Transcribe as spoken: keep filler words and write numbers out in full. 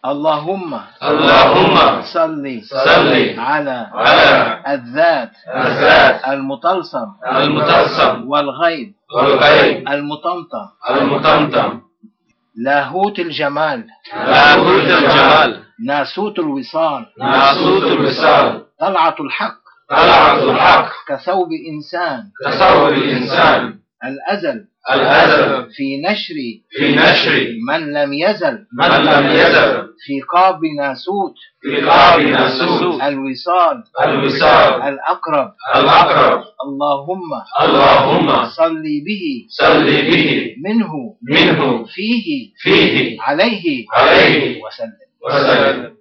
اللهم اللهم صل صل على على الذات الذات المطلسم المطلسم والغيب والغيب المطمطم المطمطم، لاهوت الجمال لاهوت الجمال، ناسوت الوصال ناسوت الوصال، طلعة الحق طلعة الحق، كثوب إنسان كثوب الإنسان، الأزل الأزل في نشر في نشر من لم يزل من لم يزل، في قاب ناسوت في قاب ناسوت الوصال الوصال الأقرب الأقرب. اللهم اللهم صل به صل به منه منه فيه فيه عليه عليه وسلم وسلم.